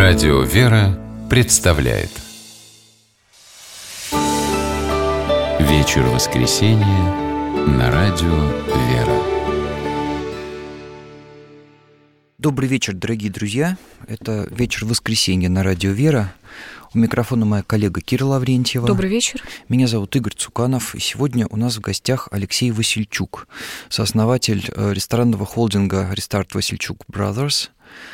Радио «Вера» представляет вечер воскресенья на радио «Вера». Добрый вечер, дорогие друзья. Это вечер воскресенья на радио «Вера». У микрофона моя коллега Кира Лаврентьева. Добрый вечер. Меня зовут Игорь Цуканов. И сегодня у нас в гостях Алексей Васильчук, сооснователь ресторанного холдинга Restart Васильчук Brothers.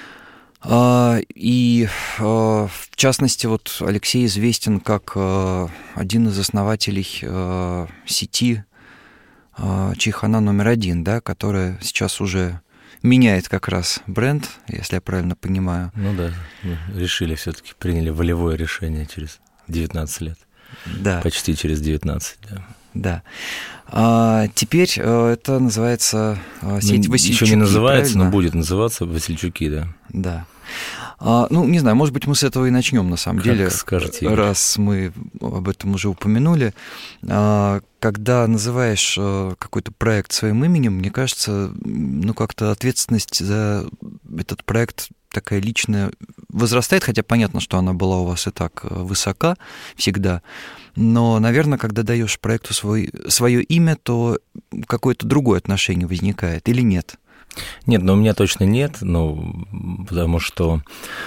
И, в частности, вот Алексей известен как один из основателей сети Чайхана номер 1, да, которая сейчас уже меняет как раз бренд, если я правильно понимаю. Ну да, решили все-таки, приняли волевое решение через 19 лет. Да. Почти через 19, да. Да. Теперь это называется сеть Васильчуки. Еще не называется, правильно? но будет называться Васильчуки, да. Да. Ну, не знаю, может быть, мы с этого и начнем, на самом деле, скажете, Игорь. Раз мы об этом уже упомянули. Когда называешь какой-то проект своим именем, мне кажется, ну, как-то ответственность за этот проект такая личная возрастает, хотя понятно, что она была у вас и так высока всегда, но, наверное, когда даешь проекту свое имя, то какое-то другое отношение возникает или нет? Нет, у меня точно нет, потому что,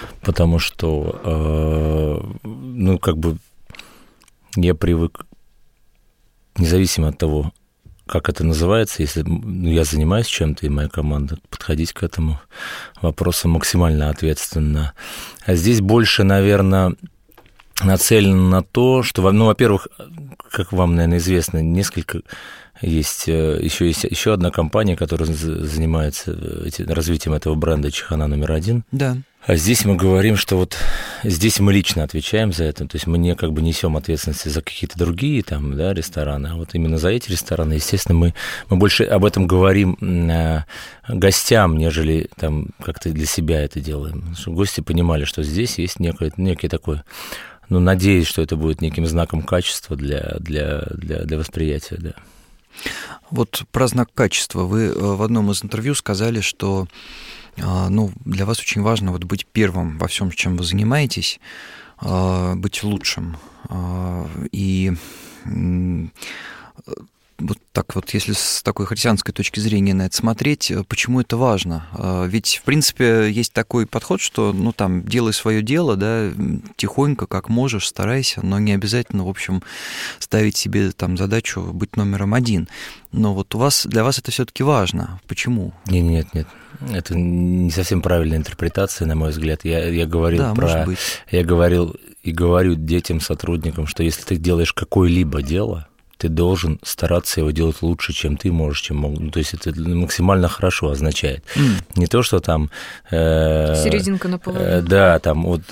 как бы я привык, независимо от того, как это называется, если я занимаюсь чем-то, и моя команда, подходить к этому вопросу максимально ответственно. А здесь больше, наверное, нацелено на то, что, во-первых, как вам, наверное, известно, есть еще одна компания, которая занимается развитием этого бренда Чайхана номер 1. Да. А здесь мы говорим, что вот здесь мы лично отвечаем за это, то есть мы не как бы несем ответственности за какие-то другие там, да, рестораны, а вот именно за эти рестораны, естественно, мы больше об этом говорим гостям, нежели там как-то для себя это делаем, чтобы гости понимали, что здесь есть некий такой, надеюсь, что это будет неким знаком качества для восприятия, да. Вот про знак качества. Вы в одном из интервью сказали, что для вас очень важно вот быть первым во всем, чем вы занимаетесь, быть лучшим. И вот так вот, если с такой христианской точки зрения на это смотреть, почему это важно? Ведь, в принципе, есть такой подход, что, делай свое дело, да, тихонько, как можешь, старайся, но не обязательно, в общем, ставить себе там задачу быть номером 1. Но вот для вас это все-таки важно. Почему? Нет. Это не совсем правильная интерпретация, на мой взгляд. Я говорил я говорил и говорю детям, сотрудникам, что если ты делаешь какое-либо дело, ты должен стараться его делать лучше, чем ты можешь, то есть это максимально хорошо означает. Не то, что там... серединка наполовину. Да, там вот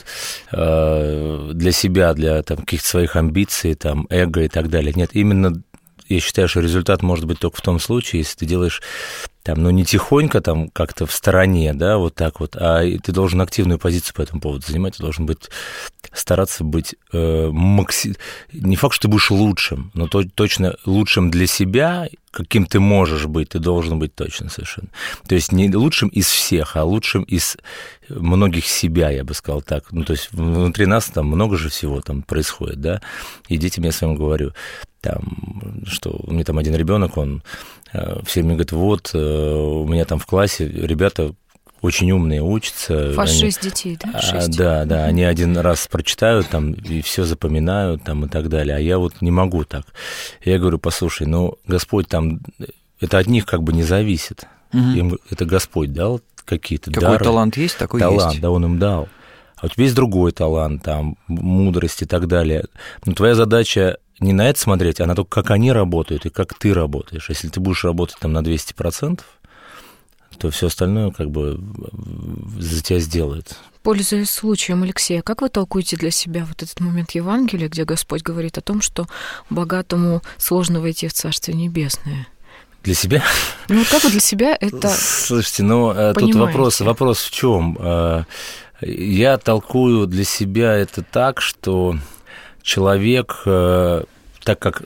для себя, для там, каких-то своих амбиций, там, эго и так далее. Нет, именно я считаю, что результат может быть только в том случае, если ты делаешь там, не тихонько там как-то в стороне, да, вот так вот, а ты должен активную позицию по этому поводу занимать, ты должен стараться быть не факт, что ты будешь лучшим, но точно лучшим для себя, каким ты можешь быть, ты должен быть точно совершенно. То есть не лучшим из всех, а лучшим из многих себя, я бы сказал так. То есть внутри нас там много же всего там происходит, да, и детям я своим говорю, там, что у меня там один ребенок, он все мне говорит, вот, у меня там в классе ребята очень умные учатся. 6 детей, да? 6. Да, они один раз прочитают там и все запоминают там и так далее, а я вот не могу так. Я говорю, послушай, Господь там, это от них как бы не зависит. Им это Господь дал какие-то дары. Какой талант есть, такой есть. Талант, да, Он им дал. А у тебя есть другой талант, там, мудрость и так далее. Но твоя задача не на это смотреть, а на то, как они работают и как ты работаешь. Если ты будешь работать там на 200%, то все остальное как бы за тебя сделает. Пользуясь случаем, Алексей, как вы толкуете для себя вот этот момент Евангелия, где Господь говорит о том, что богатому сложно войти в Царствие Небесное? Для себя? Как вы для себя это Слушайте, тут вопрос в чем? Я толкую для себя это так, что человек, так как,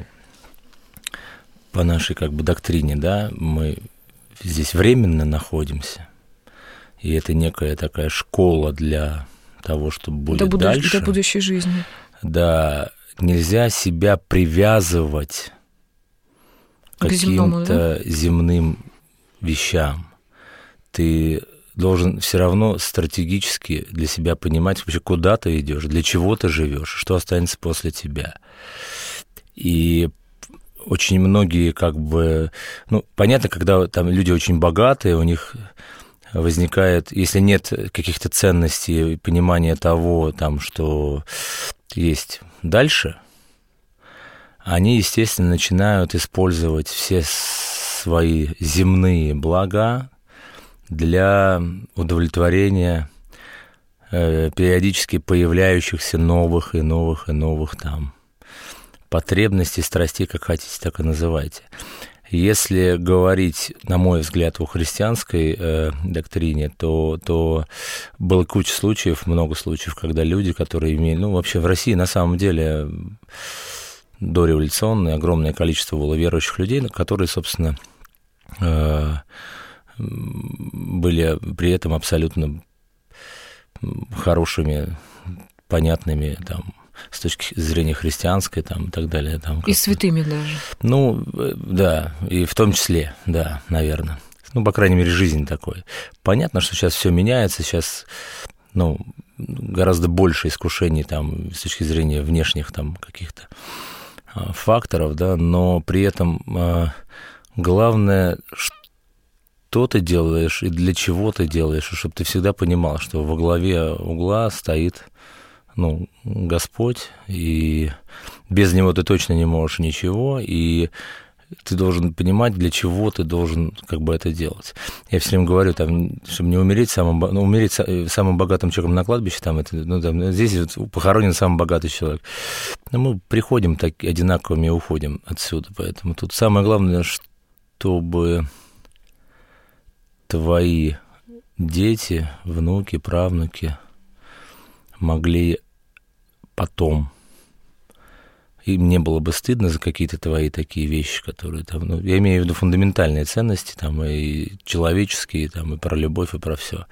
по нашей как бы доктрине, да, мы здесь временно находимся, и это некая такая школа для того, что будет дальше. До будущей жизни. Да, нельзя себя привязывать к каким-то земным вещам. Ты должен все равно стратегически для себя понимать, вообще, куда ты идешь, для чего ты живешь, что останется после тебя. И очень многие понятно, когда там люди очень богатые, у них возникает, если нет каких-то ценностей, понимания того, там, что есть дальше, они, естественно, начинают использовать все свои земные блага для удовлетворения периодически появляющихся новых там потребностей, страстей, как хотите, так и называйте. Если говорить, на мой взгляд, о христианской доктрине, то было куча случаев, много случаев, когда люди, которые имели... вообще в России на самом деле дореволюционное огромное количество было верующих людей, которые, собственно, были при этом абсолютно хорошими, понятными, там, с точки зрения христианской, там, и так далее. Там, и святыми даже. Да, и в том числе, да, наверное. По крайней мере, жизнь такой. Понятно, что сейчас все меняется, сейчас, гораздо больше искушений, там, с точки зрения внешних, там, каких-то факторов, да, но при этом главное, что ты делаешь и для чего ты делаешь, чтобы ты всегда понимал, что во главе угла стоит Господь, и без Него ты точно не можешь ничего, и ты должен понимать, для чего ты должен это делать. Я все время говорю, там, чтобы не умереть умереть самым богатым человеком на кладбище, здесь похоронен самый богатый человек. Но мы приходим так одинаковыми и уходим отсюда, поэтому тут самое главное, чтобы твои дети, внуки, правнуки могли потом, им не было бы стыдно за какие-то твои такие вещи, которые там, я имею в виду фундаментальные ценности, там, и человеческие, там, и про любовь, и про все.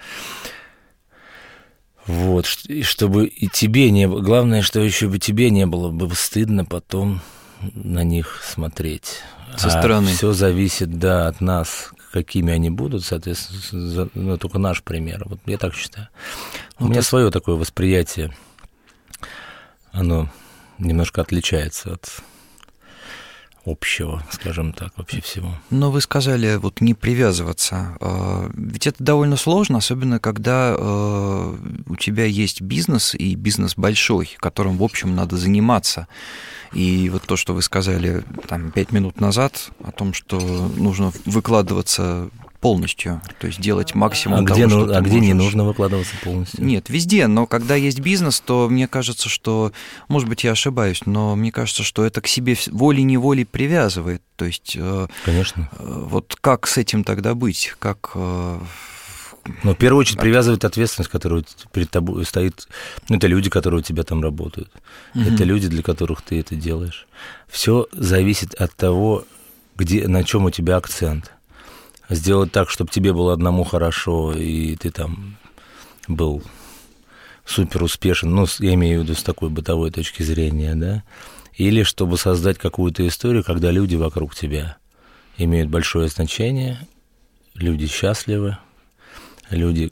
Вот, и чтобы и тебе не было, главное, что еще бы тебе не было бы стыдно потом на них смотреть. Со стороны. Все зависит, да, от нас, какими они будут, соответственно, только наш пример. Вот я так считаю. У меня свое такое восприятие, оно немножко отличается от общего, скажем так, вообще всего. Но вы сказали, не привязываться. Ведь это довольно сложно, особенно когда у тебя есть бизнес, и бизнес большой, которым, в общем, надо заниматься. И вот то, что вы сказали 5 минут назад, о том, что нужно выкладываться полностью, то есть делать максимум того, что ты где можешь. Не нужно выкладываться полностью? Нет, везде, но когда есть бизнес, то мне кажется, что, может быть, я ошибаюсь, но мне кажется, что это к себе волей-неволей привязывает, то есть... Конечно. Вот как с этим тогда быть? Как... В первую очередь привязывает ответственность, которая перед тобой стоит. Это люди, которые у тебя там работают. Это люди, для которых ты это делаешь. Все зависит от того, на чем у тебя акцент. Сделать так, чтобы тебе было одному хорошо, и ты там был супер успешен, я имею в виду с такой бытовой точки зрения, да? Или чтобы создать какую-то историю, когда люди вокруг тебя имеют большое значение, люди счастливы, люди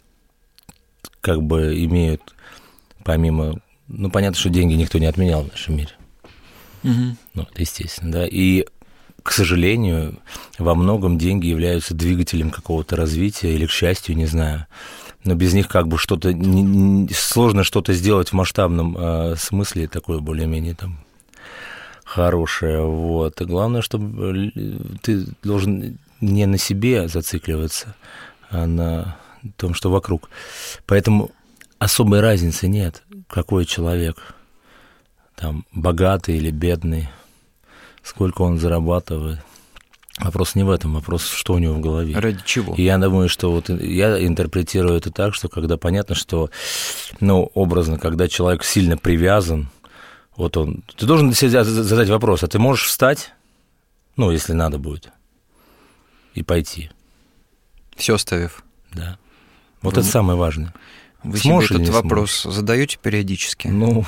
имеют помимо... понятно, что деньги никто не отменял в нашем мире. Это естественно, да. И, к сожалению, во многом деньги являются двигателем какого-то развития или, к счастью, не знаю. Но без них что-то... сложно что-то сделать в масштабном смысле, такое более-менее там хорошее. Вот. И главное, чтобы ты должен не на себе зацикливаться, а на том, что вокруг. Поэтому особой разницы нет, какой человек, там, богатый или бедный, сколько он зарабатывает. Вопрос не в этом, вопрос, что у него в голове. Ради чего? И я думаю, что я интерпретирую это так, что когда понятно, что, образно, когда человек сильно привязан, ты должен себе задать вопрос, а ты можешь встать, если надо будет, и пойти. Все оставив. Да. Это самое важное. Вы сможешь себе или этот не вопрос сможешь? задаете периодически? Ну,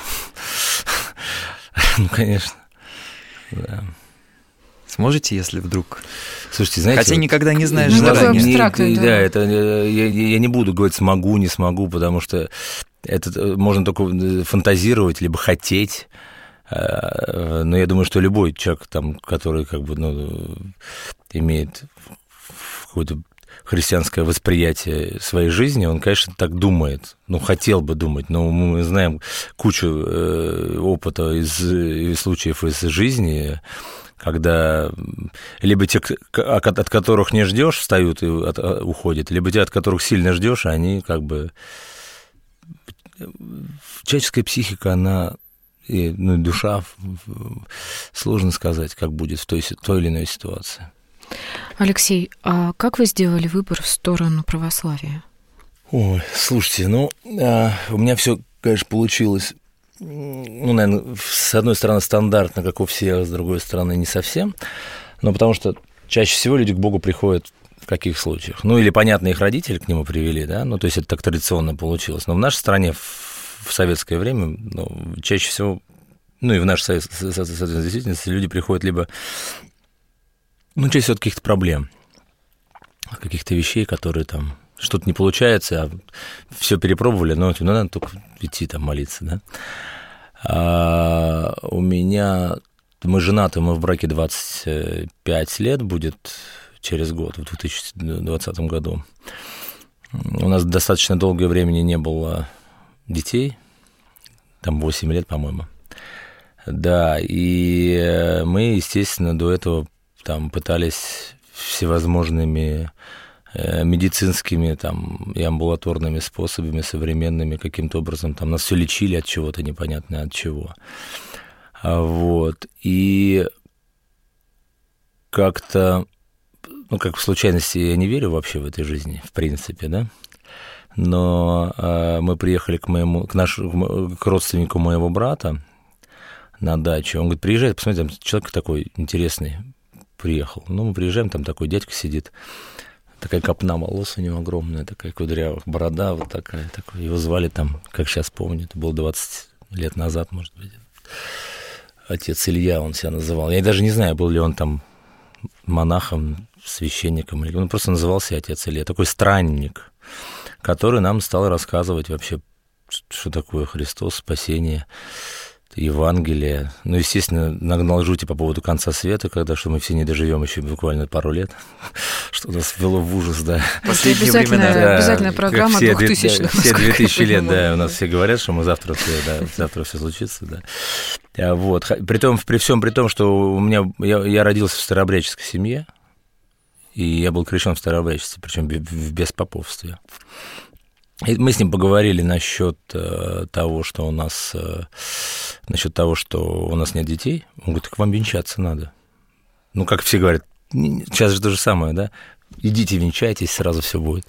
конечно, да. Сможете, если вдруг? Слушайте, знаете... Хотя никогда не знаешь Ну, такое заранее. абстрактное, да. Да, это я не буду говорить смогу, не смогу, потому что это можно только фантазировать, либо хотеть. Но я думаю, что любой человек, там, который как бы, имеет какое-то христианское восприятие своей жизни, он, конечно, так думает, хотел бы думать, но мы знаем кучу опыта из случаев из жизни, когда либо те, от которых не ждешь, встают и уходят, либо те, от которых сильно ждешь, они как бы... Человеческая психика, она... И, душа, сложно сказать, как будет в той или иной ситуации. Алексей, а как вы сделали выбор в сторону православия? Ой, слушайте, у меня все, конечно, получилось, наверное, с одной стороны стандартно, как у всех, с другой стороны не совсем, но потому что чаще всего люди к Богу приходят в каких случаях? Или, понятно, их родители к нему привели, да, то есть это так традиционно получилось, но в нашей стране в советское время, чаще всего, и в нашей соответственно, действительности люди приходят либо, чаще всего от каких-то проблем, от каких-то вещей, которые там, что-то не получается, а все перепробовали, надо только идти там молиться, да. А у меня, мы женаты, мы в браке 25 лет будет через год, в 2020 году. У нас достаточно долгое время не было детей, там 8 лет, по-моему. Да, и мы, естественно, до этого там пытались всевозможными медицинскими там, и амбулаторными способами, современными, каким-то образом там нас все лечили от чего-то, непонятно от чего. Вот. И как-то, как в случайности я не верю вообще в этой жизни, в принципе, да, но мы приехали к родственнику моего брата на дачу. Он говорит, приезжай, посмотри, там человек такой интересный приехал. Мы приезжаем, там такой дядька сидит, такая копна волос у него огромная, такая кудрявая, борода вот такая. Его звали там, как сейчас помню, это было 20 лет назад, может быть. Отец Илья он себя называл. Я даже не знаю, был ли он там монахом, священником, или он просто назывался Отец Илья. Такой странник, который нам стал рассказывать вообще, что такое Христос, спасение, Евангелие. Естественно, нагнал жути по поводу конца света, что мы все не доживем еще буквально пару лет, что нас ввело в ужас, да. Последние времена. Обязательная программа 2000-х. Все 2000 лет, да, у нас все говорят, что мы завтра все случится, да. Вот. При всем при том, что я родился в старообрядческой семье, и я был крещен в старообрядчестве, причем в беспоповстве. И мы с ним поговорили насчет того, что у нас нет детей. Он говорит, так вам венчаться надо. Как все говорят, сейчас же то же самое, да? Идите венчайтесь, сразу все будет.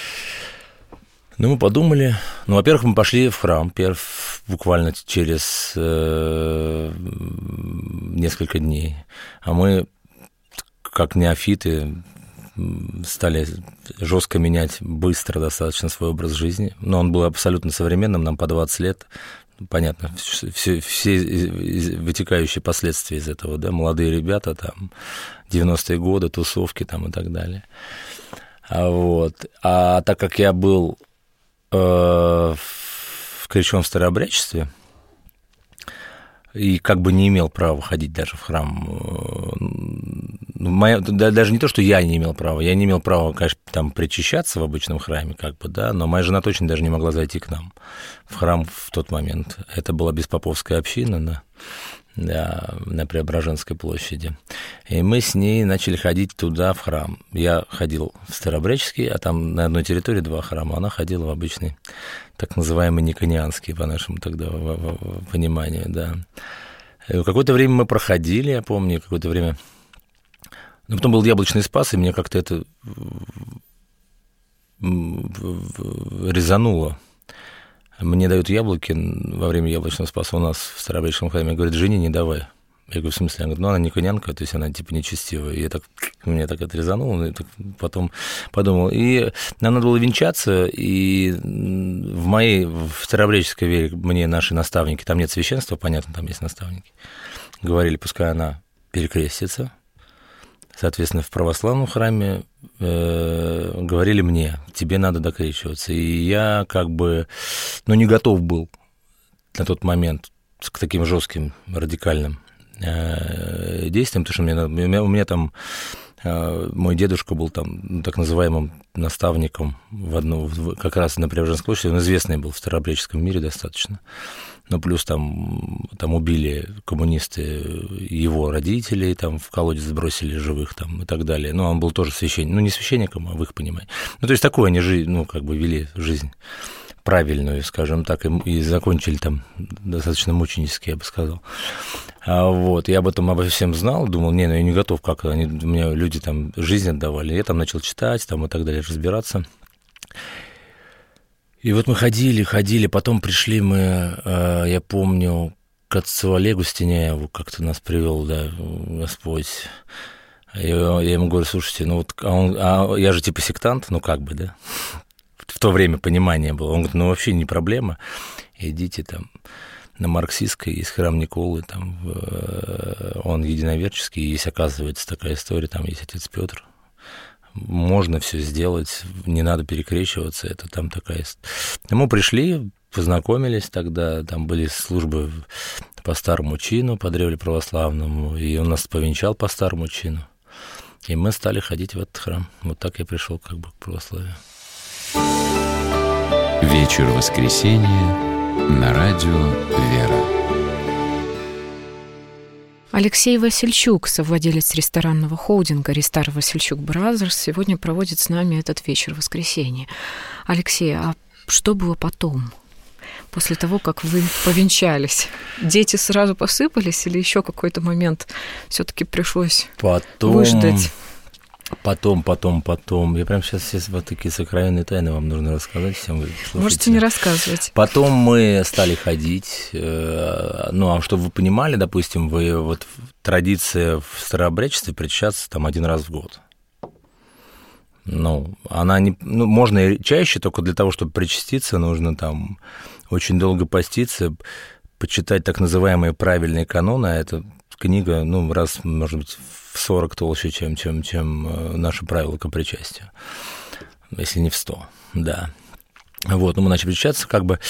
Мы подумали. Во-первых, мы пошли в храм буквально через несколько дней. А мы, как неофиты, стали жестко менять быстро достаточно свой образ жизни. Но он был абсолютно современным, нам по 20 лет. Понятно, все вытекающие последствия из этого, да, молодые ребята, там, 90-е годы, тусовки там и так далее. А так как я был крещен в старообрядчестве, и как бы не имел права ходить даже в храм. Даже не то, что я не имел права, конечно, там причащаться в обычном храме, да, но моя жена точно даже не могла зайти к нам в храм в тот момент. Это была беспоповская община на Преображенской площади. И мы с ней начали ходить туда, в храм. Я ходил в старообрядческий, а там на одной территории 2 храма. Она ходила в обычный, так называемый никонианский, по нашему тогда пониманию, да. И какое-то время мы проходили, я помню, какое-то время. Потом был яблочный спас, и мне как-то это резануло. Мне дают яблоки во время яблочного спаса у нас в старообрядческом храме. Говорят, жени не давай. Я говорю, в смысле? Она говорит, ну, она никонянка, то есть она типа нечестивая. И меня так отрезануло, и потом подумал. И нам надо было венчаться, и в старообрядческой вере мне наши наставники, там нет священства, понятно, там есть наставники, говорили, пускай она перекрестится. Соответственно, в православном храме говорили мне, тебе надо докрещиваться. И я не готов был на тот момент к таким жестким, радикальным действиям, потому что у меня там мой дедушка был там так называемым наставником как раз на Преображенской площади, он известный был в старообрядческом мире достаточно. Ну, плюс там убили коммунисты его родителей, там в колодец сбросили живых там, и так далее. Ну, он был тоже священником, не священником, а в их понимании. Ну, то есть такую они вели жизнь правильную, скажем так, и закончили там достаточно мученически, я бы сказал. Я обо всем знал, думал, я не готов, как у меня люди там жизнь отдавали. Я там начал читать там, и так далее, разбираться. И вот мы ходили, потом пришли мы, я помню, к отцу Олегу Стеняеву, как-то нас привел, да, Господь. Я ему говорю, слушайте, я же типа сектант, да, в то время понимание было. Он говорит, вообще не проблема, идите там на Марксистской, есть храм Николы, там он единоверческий, есть, оказывается, такая история, там есть отец Петр. Можно все сделать, не надо перекрещиваться, это там такая... Мы пришли, познакомились тогда, там были службы по старому чину, по древлеправославному, и он нас повенчал по старому чину, и мы стали ходить в этот храм. Вот так я пришел к православию. Вечер воскресенья на радио «Вера». Алексей Васильчук, совладелец ресторанного холдинга «Рестар Васильчук Бразерс», сегодня проводит с нами этот вечер воскресенья. Алексей, а что было потом, после того, как вы повенчались? Дети сразу посыпались или еще какой-то момент все-таки пришлось выждать? Потом. Я прям сейчас вот такие сокровенные тайны вам нужно рассказать всем. Можете не рассказывать. Потом мы стали ходить. Чтобы вы понимали, допустим, традиция в старообрядчестве причащаться там 1 раз в год. Она не... можно и чаще, только для того, чтобы причаститься, нужно там очень долго поститься, почитать так называемые правильные каноны, а это книга, раз, может быть, в 40 толще, чем наши правила к причастию, если не в 100, да. Мы начали причащаться,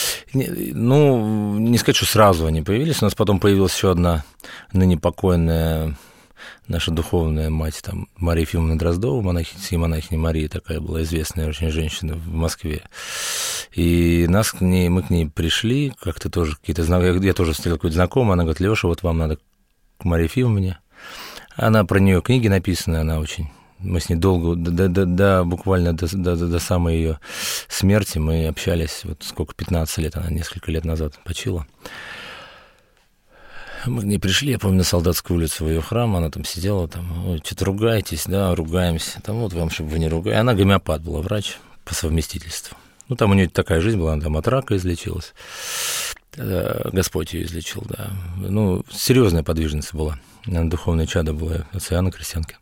не сказать, что сразу они появились, у нас потом появилась еще одна ныне покойная наша духовная мать, там, Мария Ефимовна Дроздова, монахиня Мария, такая была известная очень женщина в Москве. И мы к ней пришли, как-то тоже какие-то знакомые, я тоже встретил какой-то знакомый, она говорит, Леша, вот вам надо к Марии Ефимовне. Она про нее книги написаны, она очень... Мы с ней долго, буквально до самой ее смерти мы общались, 15 лет, она несколько лет назад почила. Мы к ней пришли, я помню, на Солдатскую улицу в ее храм, она там сидела, что-то ругаетесь, да, ругаемся, вам, чтобы вы не ругали. Она гомеопат была, врач по совместительству. Там у нее такая жизнь была, она там от рака излечилась. Господь ее излечил, да. Серьезная подвижница была. Она духовное чадо была, отца Иоанна Крестьянки.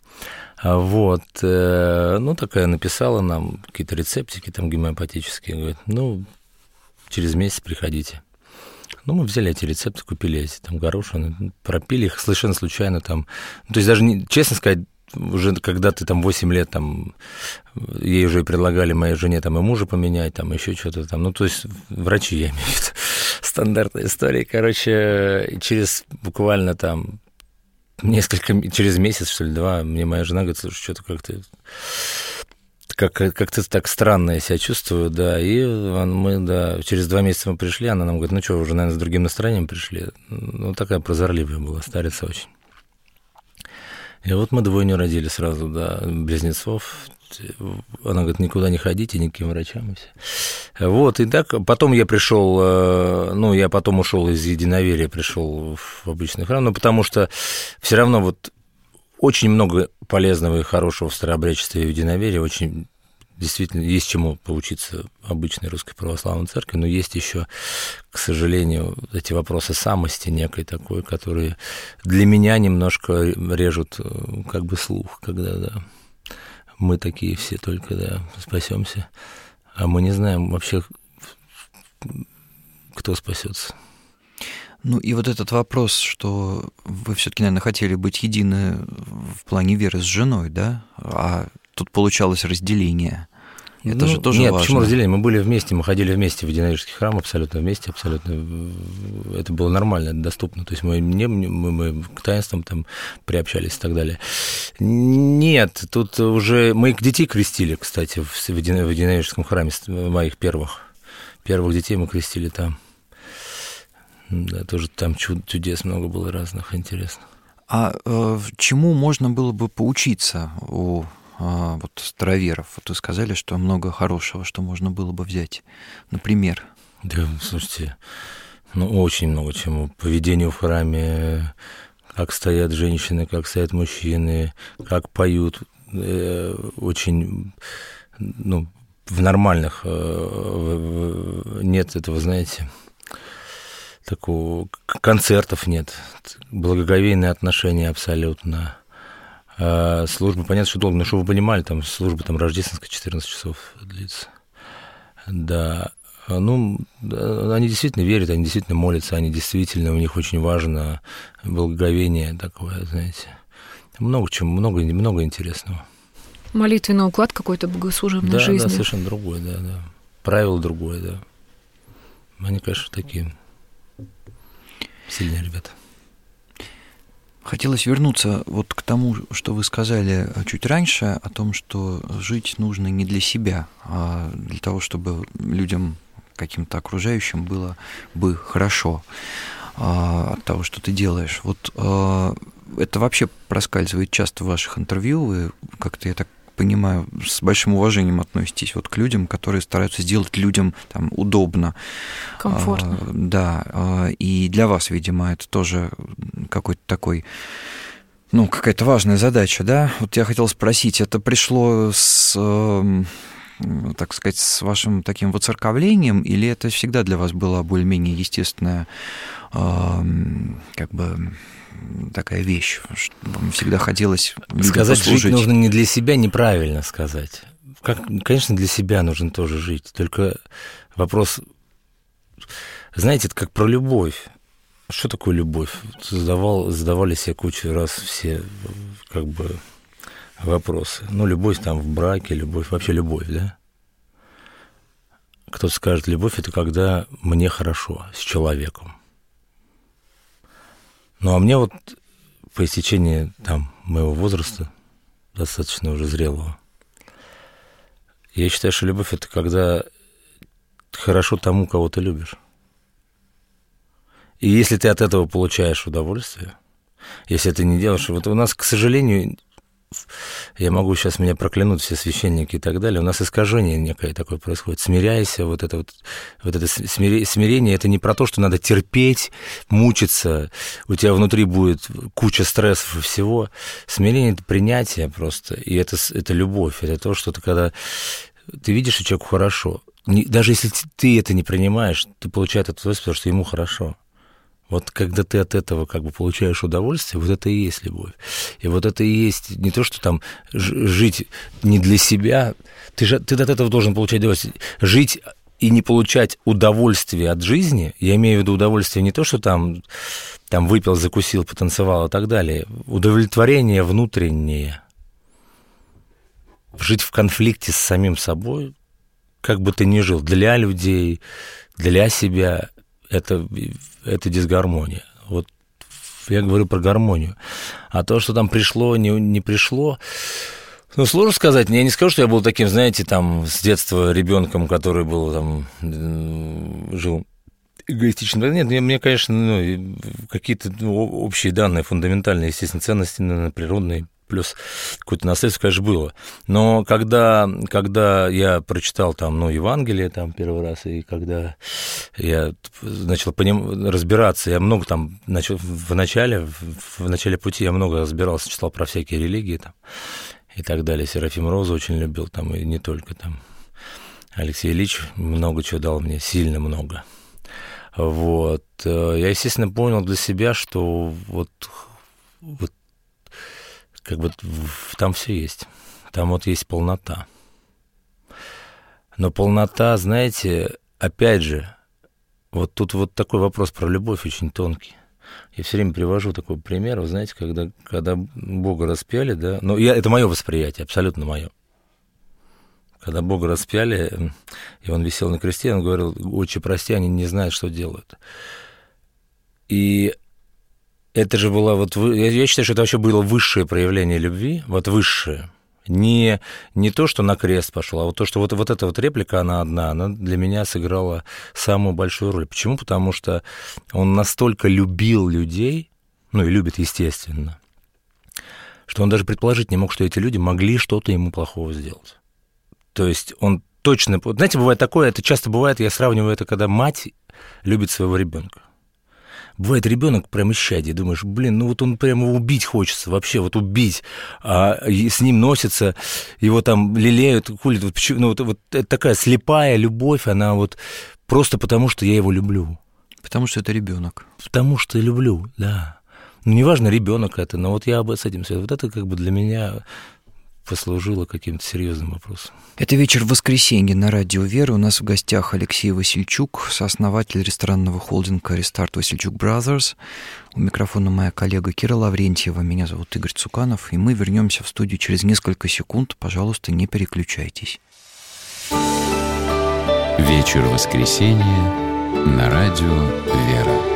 Такая написала нам какие-то рецептики там гомеопатические. Говорит, через месяц приходите. Мы взяли эти рецепты, купили эти там горошины, пропили их совершенно случайно там. То есть даже, честно сказать, уже когда ты там 8 лет, там, ей уже предлагали моей жене там и мужа поменять, там еще что-то там. То есть врачи, я имею в виду, стандартная история. Короче, через буквально там через месяц, что ли, 2, мне моя жена говорит, слушай, что-то как-то так странно я себя чувствую, да, и мы, через 2 месяца мы пришли, она нам говорит, вы уже, наверное, с другим настроением пришли. Такая прозорливая была, старица очень. И мы двойню родили сразу, да, близнецов. Она говорит, никуда не ходите, никаким врачам. И все. И так, потом я пришел, я потом ушел из единоверия, пришел в обычный храм, потому что все равно очень много полезного и хорошего в старообрядчестве и в единоверии, очень действительно есть чему поучиться обычной Русской Православной Церкви, но есть еще, к сожалению, эти вопросы самости некой такой, которые для меня немножко режут как бы слух, когда, да, мы такие все только, да, спасемся, а мы не знаем вообще, кто спасется. Ну и вот этот вопрос, что вы все-таки, наверное, хотели быть едины в плане веры с женой, да? А тут получалось разделение. Это же тоже нет, важно. Почему разделение? Мы были вместе, мы ходили вместе в единорижский храм, абсолютно вместе, абсолютно. Это было нормально, это доступно. То есть мы к таинствам там приобщались и так далее. Нет, тут уже... Мы детей крестили, кстати, в единорижском храме, моих первых детей мы крестили там. Да, тоже там чудес много было разных, интересно. А чему можно было бы поучиться у вот староверов? Вот вы сказали, что много хорошего, что можно было бы взять. Например? Да, слушайте, очень много чему. Поведению в храме, как стоят женщины, как стоят мужчины, как поют. Очень, в нормальных нет этого, знаете... Такого концертов нет, благоговейное отношение абсолютно. Служба, понятно, что долго, но что вы понимали, там служба там рождественская 14 часов длится. Да, они действительно верят, они действительно молятся, они действительно, у них очень важно благоговение такое, знаете. Много интересного. Молитвенный уклад какой-то богослужебной жизни. Да, совершенно другой, да. Правило другое, да. Они, конечно, такие... Сильные ребята. Хотелось вернуться вот к тому, что вы сказали чуть раньше, о том, что жить нужно не для себя, а для того, чтобы людям, каким-то окружающим, было бы хорошо от того, что ты делаешь. Вот это вообще проскальзывает часто в ваших интервью, вы как-то, я так понимаю, с большим уважением относитесь вот к людям, которые стараются сделать людям там удобно. Комфортно. Да, и для вас, видимо, это тоже какой-то такой, какая-то важная задача, да? Вот я хотел спросить, это пришло так сказать, с вашим таким воцерковлением, или это всегда для вас была более-менее естественная, такая вещь, что вам всегда хотелось людям сказать, послужить? Жить нужно не для себя, неправильно сказать. Конечно, для себя нужно тоже жить, только вопрос, знаете, это как про любовь. Что такое любовь? Задавали себе кучу раз все вопросы. Любовь там в браке, любовь, вообще любовь, да? Кто-то скажет, любовь – это когда мне хорошо с человеком. А мне вот по истечении моего возраста, достаточно уже зрелого, я считаю, что любовь – это когда хорошо тому, кого ты любишь. И если ты от этого получаешь удовольствие, если ты не делаешь... Вот у нас, к сожалению, я могу сейчас, меня проклянут все священники и так далее, у нас искажение некое такое происходит. Смиряйся, вот это смирение, это не про то, что надо терпеть, мучиться, у тебя внутри будет куча стрессов и всего. Смирение – это принятие просто, и это любовь, это то, что ты когда... Ты видишь, что человеку хорошо. Даже если ты это не принимаешь, ты получаешь это удовольствие, потому что ему хорошо. Вот когда ты от этого получаешь удовольствие, вот это и есть любовь. И вот это и есть не то, что там жить не для себя, ты от этого должен получать удовольствие. Жить и не получать удовольствие от жизни, я имею в виду удовольствие не то, что там выпил, закусил, потанцевал и так далее, удовлетворение внутреннее. Жить в конфликте с самим собой, как бы ты ни жил, для людей, для себя, это дисгармония. Вот я говорю про гармонию. А то, что там пришло, не пришло, сложно сказать. Я не скажу, что я был таким, знаете, с детства ребенком, который был жил эгоистично. Нет, мне, конечно, какие-то общие данные, фундаментальные, естественно, ценности, наверное, природные, плюс какое-то наследство, конечно, было. Но когда я прочитал Евангелие первый раз, и когда я начал разбираться, я много начал в начале пути я много разбирался, читал про всякие религии и так далее. Серафим Роза очень любил, там, и не только там. Алексей Ильич много чего дал мне, сильно много. Вот. Я, естественно, понял для себя, что вот как бы там все есть. Там вот есть полнота. Но полнота, знаете, опять же, вот тут вот такой вопрос про любовь очень тонкий. Я все время привожу такой пример, вы знаете, когда Бога распяли, да, ну, это мое восприятие, абсолютно мое. Когда Бога распяли, и он висел на кресте, он говорил: «Отче, прости, они не знают, что делают». И это же было вот... Я считаю, что это вообще было высшее проявление любви, вот высшее. Не то, что на крест пошел, а вот то, что вот эта вот реплика, она одна, она для меня сыграла самую большую роль. Почему? Потому что он настолько любил людей, ну и любит, естественно, что он даже предположить не мог, что эти люди могли что-то ему плохого сделать. То есть он точно... Знаете, бывает такое, это часто бывает, я сравниваю это, когда мать любит своего ребенка. Бывает, ребенок прям исчадие, думаешь, блин, ну вот он прямо убить хочется, вообще вот убить, а с ним носятся, его там лелеют, хулят, вот это такая слепая любовь, она вот просто потому, что я его люблю. Потому что это ребенок. Потому что люблю, да. Ну, неважно, ребенок это, но вот я с этим связан. Вот это как бы для меня послужило каким-то серьезным вопросом. Это вечер в воскресенье на радио «Вера». У нас в гостях Алексей Васильчук, сооснователь ресторанного холдинга «Рестарт Васильчук Brothers». У микрофона моя коллега Кира Лаврентьева. Меня зовут Игорь Цуканов. И мы вернемся в студию через несколько секунд. Пожалуйста, не переключайтесь. Вечер воскресенья на радио «Вера».